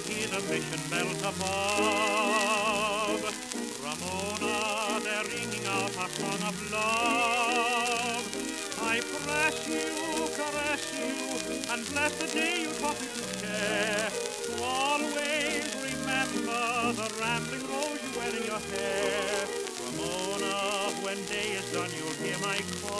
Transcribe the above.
hear the mission bells above. Ramona, they're ringing out a song of love. I press you, caress you, and bless the day you taught me to care. To always remember the rambling rose you wear in your hair. Ramona, when day is done, you'll hear my call.